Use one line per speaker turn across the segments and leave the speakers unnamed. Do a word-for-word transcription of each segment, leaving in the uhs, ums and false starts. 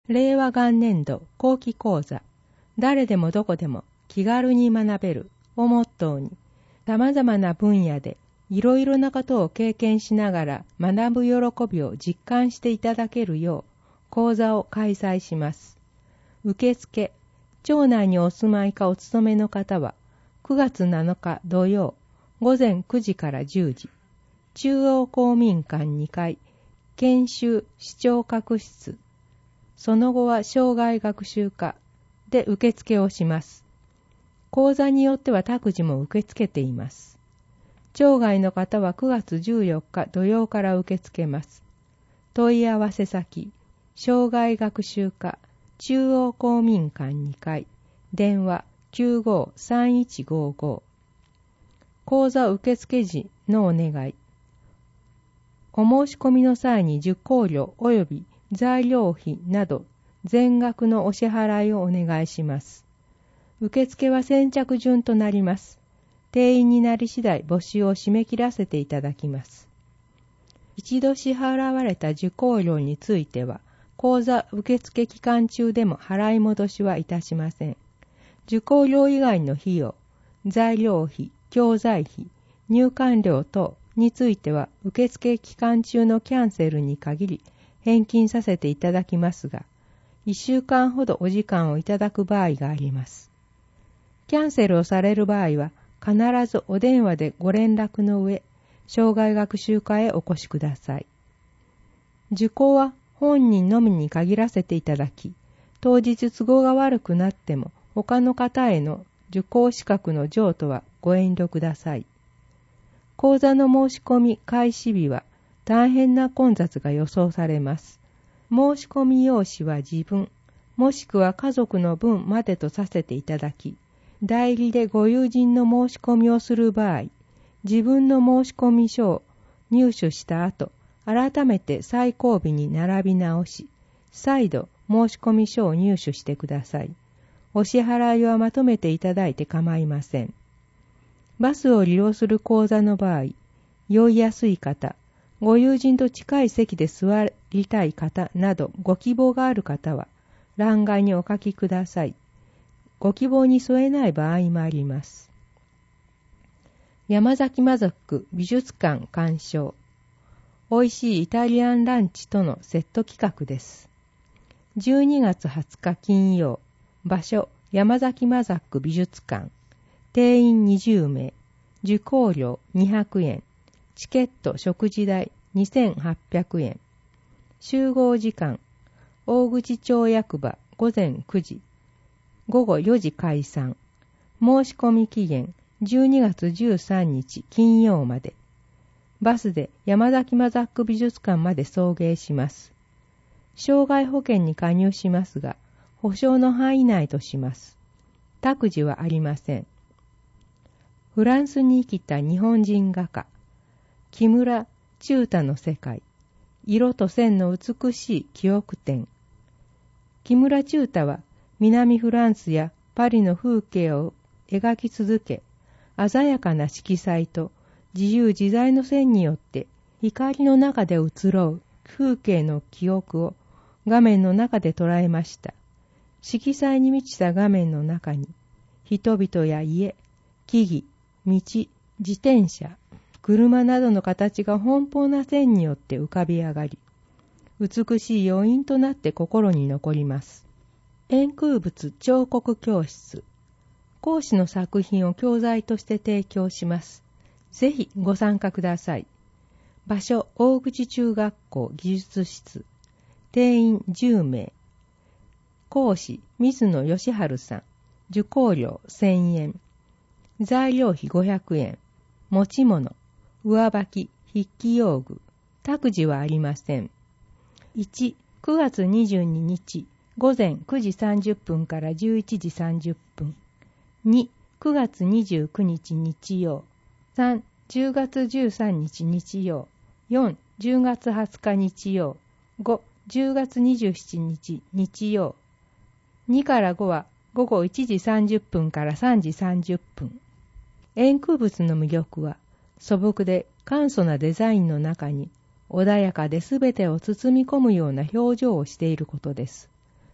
令和元年度後期講座、誰でもどこでも気軽に学べるをモットーに、様々な分野でいろいろなことを経験しながら学ぶ喜びを実感していただけるよう講座を開催します。受付、町内にお住まいかお勤めの方はくがつなのか土曜午前くじからじゅうじ、中央公民館にかい、研修視聴覚室、その後は生涯学習科で受付をします。講座によっては託児も受け付けています。町外の方はくがつじゅうよっか土曜から受け付けます。問い合わせ先、生涯学習科中央公民館にかい、電話 きゅうごーさんいちごーごー。講座受付時のお願い。お申し込みの際に受講料及び材料費など全額のお支払いをお願いします。受付は先着順となります。定員になり次第募集を締め切らせていただきます。一度支払われた受講料については、講座受付期間中でも払い戻しはいたしません。受講料以外の費用、材料費、教材費、入館料等については受付期間中のキャンセルに限り返金させていただきますが、いっしゅうかんほどお時間をいただく場合があります。キャンセルをされる場合は必ずお電話でご連絡の上、生涯学習科へお越しください。受講は本人のみに限らせていただき、当日都合が悪くなっても他の方への受講資格の譲渡はご遠慮ください。講座の申し込み開始日は大変な混雑が予想されます。申し込み用紙は自分、もしくは家族の分までとさせていただき、代理でご友人の申し込みをする場合、自分の申し込み書を入手した後、改めて最後尾に並び直し、再度申し込み書を入手してください。お支払いはまとめていただいて構いません。バスを利用する講座の場合、酔いやすい方、ご友人と近い席で座りたい方などご希望がある方は、欄外にお書きください。ご希望に添えない場合もあります。山崎マザック美術館鑑賞。おいしいイタリアンランチとのセット企画です。じゅうにがつはつか金曜、場所山崎マザック美術館。定員にじゅうめい。受講料にひゃくえん。チケット食事代にせんはっぴゃくえん。集合時間。大口町役場ごぜんくじ。ごごよじ開餐。申し込み期限じゅうにがつじゅうさんにち金曜まで。バスで山崎マザック美術館まで送迎します。障害保険に加入しますが、保証の範囲内とします。託児はありません。フランスに生きた日本人画家、木村中太の世界、色と線の美しい記憶展。木村中太は南フランスやパリの風景を描き続け、鮮やかな色彩と自由自在の線によって光の中で移ろう風景の記憶を画面の中で捉えました。色彩に満ちた画面の中に人々や家、木々、道、自転車、車などの形が奔放な線によって浮かび上がり、美しい余韻となって心に残ります。円空物彫刻教室。講師の作品を教材として提供します。ぜひご参加ください。場所、大口中学校技術室。定員じゅうめい。講師、水野義治さん。受講料せんえん。材料費ごひゃくえん。持ち物、上履き、筆記用具。託児はありません。いち、くがつにじゅうににち、ごぜんくじさんじゅっぷんからじゅういちじさんじゅっぷん。に、くがつにじゅうくにち日曜。さん、じゅうがつじゅうさんにち日曜。よん、じゅうがつはつか日曜。ご、じゅうがつにじゅうしちにち日曜。にからごはごごいちじさんじゅっぷんからさんじさんじゅっぷん。円空物の魅力は素朴で簡素なデザインの中に穏やかで全てを包み込むような表情をしていることです。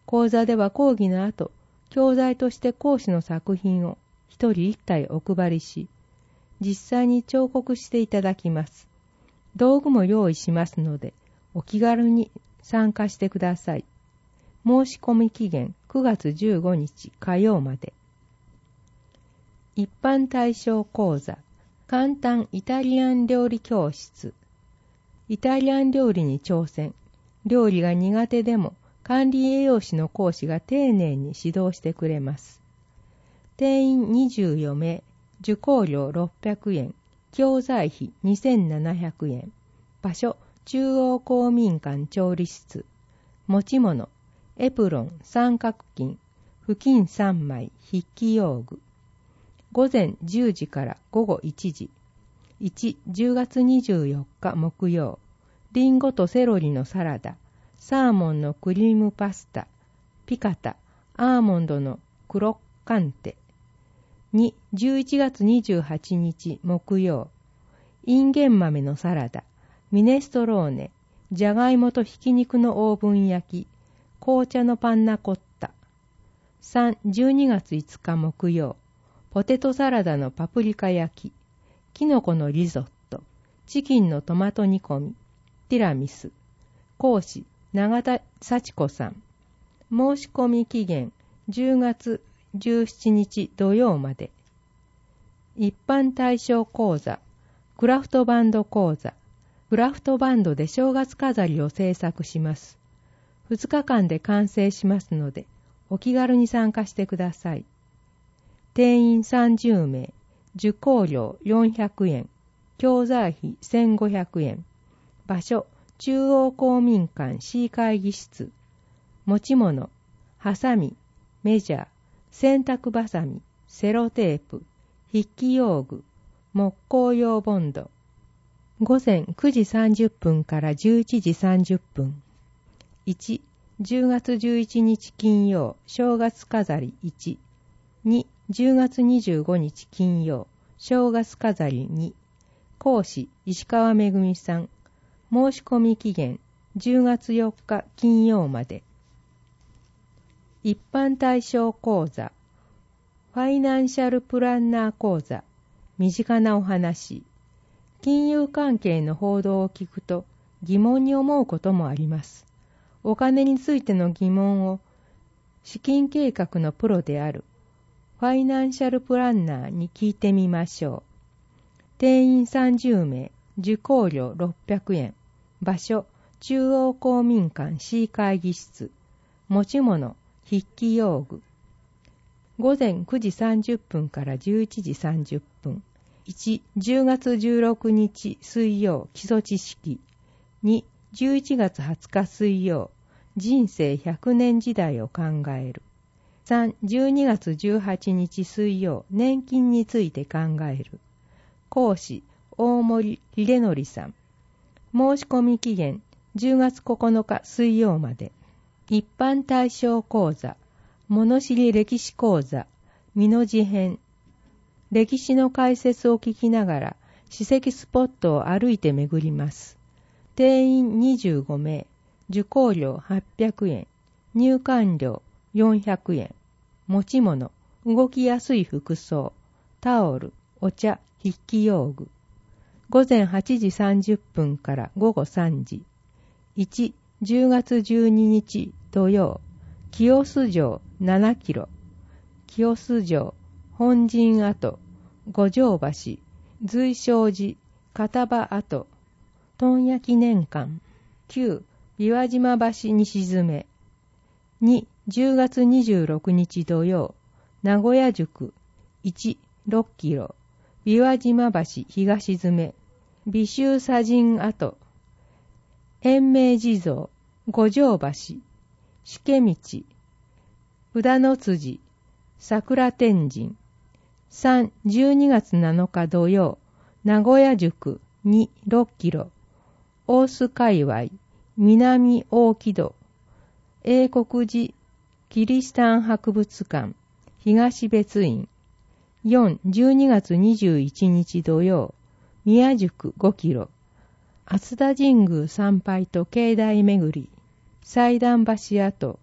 講座では講義の後、教材として講師の作品を一人一体お配りし、実際に彫刻していただきます。道具も用意しますので、お気軽に参加してください。申し込み期限くがつじゅうごにち火曜まで。一般対象講座、簡単イタリアン料理教室。イタリアン料理に挑戦。料理が苦手でも管理栄養士の講師が丁寧に指導してくれます。定員にじゅうよんめい、受講料ろっぴゃくえん、教材費にせんななひゃくえん。場所、中央公民館調理室。持ち物、エプロン、三角巾、布巾さんまい、筆記用具。午前じゅうじから午後いちじ。いち、じゅうがつにじゅうよっか木曜。リンゴとセロリのサラダ、サーモンのクリームパスタ、ピカタ、アーモンドのクロッカンテ。に、じゅういちがつにじゅうはちにち木曜。インゲン豆のサラダ、ミネストローネ、じゃがいもとひき肉のオーブン焼き、紅茶のパンナコッタ。さん、じゅうにがついつか木曜。ポテトサラダのパプリカ焼き、キノコのリゾット、チキンのトマト煮込み、ティラミス。講師、永田幸子さん。申し込み期限じゅうがつじゅうしちにち土曜まで。一般対象講座、クラフトバンド講座。クラフトバンドで正月飾りを制作します。ふつかかんで完成しますので、お気軽に参加してください。定員さんじゅうめい、受講料よんひゃくえん、教材費せんごひゃくえん。場所、中央公民館 C 会議室。持ち物、ハサミ、メジャー、洗濯バサミ、セロテープ、筆記用具、木工用ボンド。午前くじさんじゅっぷんからじゅういちじさんじゅっぷん。いち、じゅうがつじゅういちにち金曜、正月飾りいち。に、じゅうがつにじゅうごにち金曜、正月飾りに。講師、石川めぐみさん。申し込み期限、じゅうがつよっか金曜まで。一般対象講座、ファイナンシャルプランナー講座、身近なお話。金融関係の報道を聞くと疑問に思うこともあります。お金についての疑問を資金計画のプロであるファイナンシャルプランナーに聞いてみましょう。定員さんじゅうめい、受講料ろっぴゃくえん。場所、中央公民館 C 会議室。持ち物、筆記用具。午前くじさんじゅっぷんからじゅういちじさんじゅっぷん。いち、じゅうがつじゅうろくにち水曜、基礎知識。に、じゅういちがつはつか水曜、人生ひゃくねん時代を考える。さん、じゅうにがつじゅうはちにち水曜、年金について考える。講師、大森秀則さん。申し込み期限、じゅうがつここのか水曜まで。一般対象講座、物知り歴史講座、美濃路編。歴史の解説を聞きながら、史跡スポットを歩いて巡ります。定員にじゅうごめい、受講料はっぴゃくえん、入館料よんひゃくえん。持ち物、動きやすい服装、タオル、お茶、筆記用具。午前はちじさんじゅっぷんからごごさんじ。いち、じゅうがつじゅうににち土曜、清洲城ななキロ。清洲城、本陣跡、五条橋、随正寺、片場跡、問屋記念館。きゅう、琵琶島橋西詰。に、じゅうがつにじゅうろくにち土曜、名古屋宿、いち、ろっキロ、琵琶島橋東詰。美州砂陣跡、延命地蔵、五条橋、しけ道、宇田の辻、桜天神。さん、じゅうにがつなのか土曜、名古屋宿に、ろっキロ、大須界隈、南大木戸、英国寺キリシタン博物館、東別院。よん、じゅうにがつにじゅういちにち土曜、宮宿ごキロ、熱田神宮参拝と境内巡り、祭壇橋跡、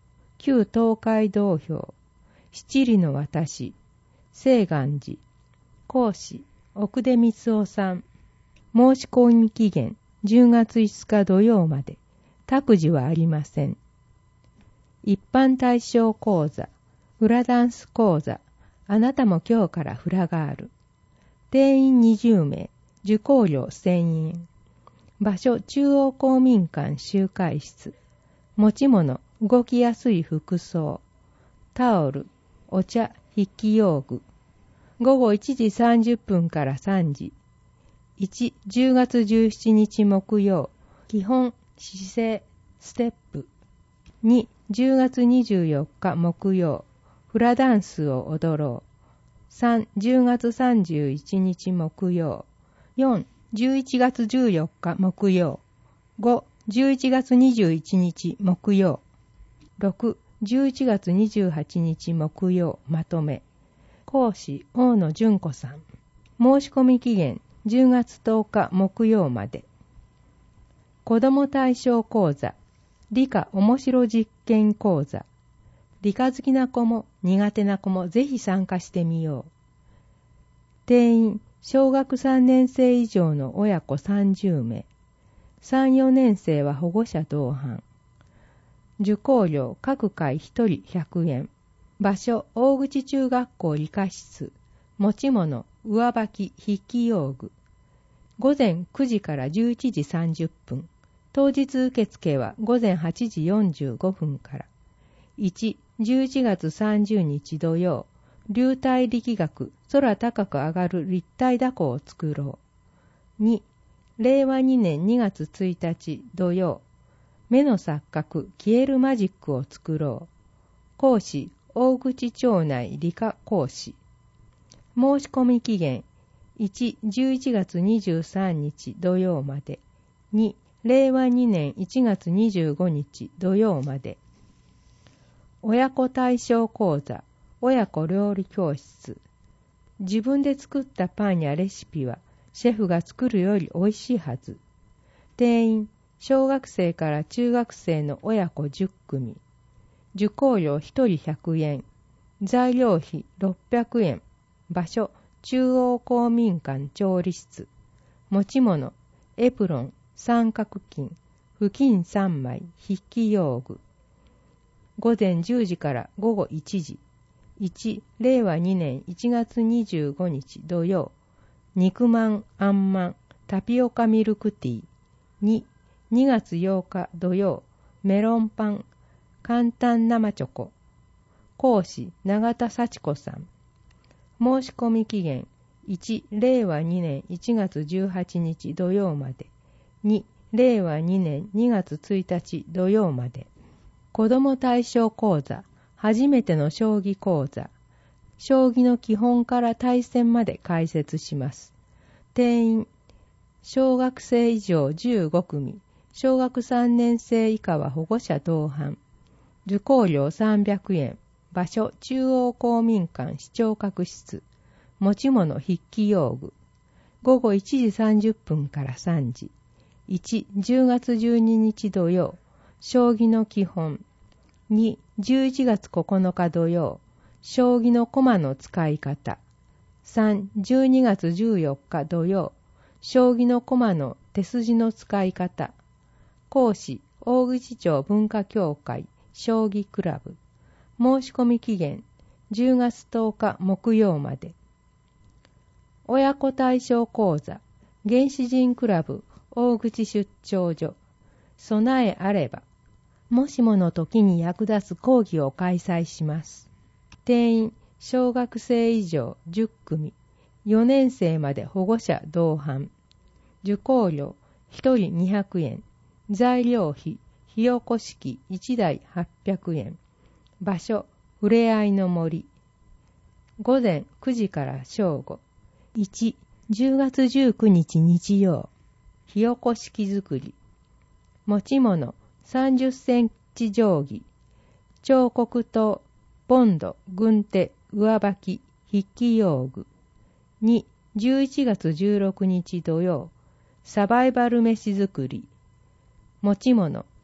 旧東海道標、七里の私、清願寺、講師、奥出光夫さん。申し込み期限、じゅうがついつか土曜まで。託児はありません。一般対象講座、フラダンス講座、あなたも今日からフラガール。定員にじゅうめい、受講料せんえん。場所、中央公民館集会室。持ち物、動きやすい服装。タオル、お茶、筆記用具。ごごいちじさんじゅっぷんからさんじ。いち、じゅうがつじゅうしちにち木曜、基本、姿勢、ステップ。に、じゅうがつにじゅうよっか木曜、フラダンスを踊ろう。さん、じゅうがつさんじゅういちにち木曜。よん、じゅういちがつじゅうよっか木曜。ご、じゅういちがつにじゅういちにち木曜。ろく、じゅういちがつにじゅうはちにち木曜まとめ。講師、大野純子さん。申し込み期限、じゅうがつとおか木曜まで。子ども対象講座、理科おもしろ実験講座。理科好きな子も苦手な子もぜひ参加してみよう。定員、小学さんねんせい以上の親子さんじゅうめい。さん、よねんせいは保護者同伴。受講料各回ひとりひゃくえん。場所、大口中学校理科室。持ち物、上履き、筆記用具。ごぜんくじからじゅういちじさんじゅっぷん。当日受付はごぜんはちじよんじゅうごふんから。いち、じゅういちがつさんじゅうにち土曜、流体力学、空高く上がる立体凧を作ろう。に、れいわにねんにがつついたち土曜、目の錯覚、消えるマジックを作ろう。講師、大口町内理科講師。申し込み期限、いち、じゅういちがつにじゅうさんにち土曜まで。に、れいわにねんいちがつにじゅうごにち土曜まで。親子対象講座、親子料理教室。自分で作ったパンやレシピはシェフが作るより美味しいはず。定員、小学生から中学生の親子じゅっくみ。受講料ひとりひゃくえん。材料費ろっぴゃくえん。場所、中央公民館調理室。持ち物、エプロン、三角巾、布巾さんまい、筆記用具。ごぜんじゅうじからごごいちじ。いち、れいわにねんいちがつにじゅうごにち土曜、肉まん、あんまん、タピオカミルクティー。に、にがつようか土曜、メロンパン、簡単生チョコ。講師、永田幸子さん。申し込み期限、いち、れいわにねんいちがつじゅうはちにち土曜まで。に、れいわにねんにがつついたち土曜まで。子ども対象講座、初めての将棋講座。将棋の基本から対戦まで解説します。定員、小学生以上じゅうごくみ、小学さんねんせい以下は保護者同伴。受講料さんびゃくえん。場所、中央公民館視聴覚室。持ち物、筆記用具。ごごいちじさんじゅっぷんからさんじ。いち、じゅうがつじゅうににち土曜、将棋の基本。に、じゅういちがつここのか土曜、将棋の駒の使い方。さん、じゅうにがつじゅうよっか土曜、将棋の駒の手筋の使い方。講師、大口町文化協会将棋クラブ。申し込み期限、じゅうがつとおか木曜まで。親子対象講座、原始人クラブ大口出張所。備えあれば。もしもの時に役立つ講義を開催します。定員、小学生以上じゅっくみ。よねんせいまで保護者同伴。受講料ひとりにひゃくえん。材料費、火起こし器いちだいはっぴゃくえん。場所、ふれあいの森。ごぜんくじから正午。いち、じゅうがつじゅうくにち日曜。火起こし器作り。持ち物、さんじゅっセンチ定規。彫刻刀、ボンド、軍手、上履き、筆記用具。に、じゅういちがつじゅうろくにち土曜。サバイバル飯作り。持ち物、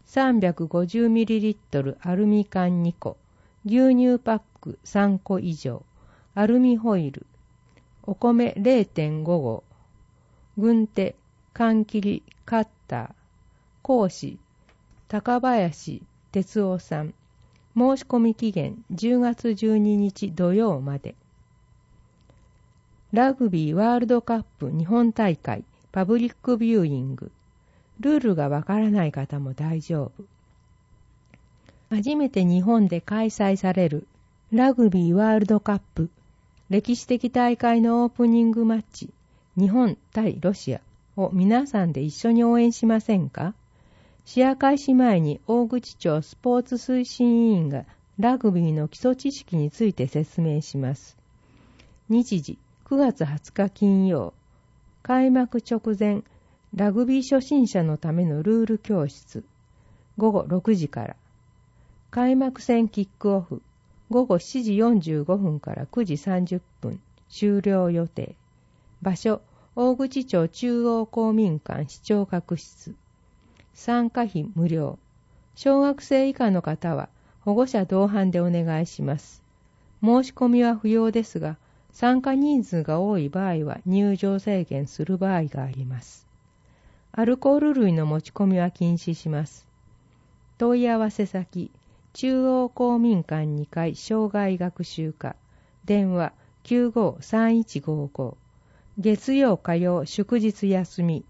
さんびゃくごじゅうミリリットル アルミ缶にこ、牛乳パックさんこ以上、アルミホイル、お米 れいてんご 合、軍手、缶切り、カッター、講師、高林哲夫さん。申し込み期限じゅうがつじゅうににち土曜まで。ラグビーワールドカップ日本大会パブリックビューイング。ルールがわからない方も大丈夫。初めて日本で開催されるラグビーワールドカップ歴史的大会のオープニングマッチ、日本対ロシアを皆さんで一緒に応援しませんか？試合開始前に大口町スポーツ推進委員がラグビーの基礎知識について説明します。日時くがつはつか金曜、開幕直前、ラグビー初心者のためのルール教室、ごごろくじから。開幕戦キックオフ、ごごしちじよんじゅうごふんからくじさんじゅっぷん、終了予定。場所、大口町中央公民館視聴覚室。参加費無料。小学生以下の方は保護者同伴でお願いします。申し込みは不要ですが、参加人数が多い場合は入場制限する場合があります。アルコール類の持ち込みは禁止します。問い合わせ先、中央公民館にかい生涯学習課、電話 きゅうごさんいちごご、月曜火曜祝日休み、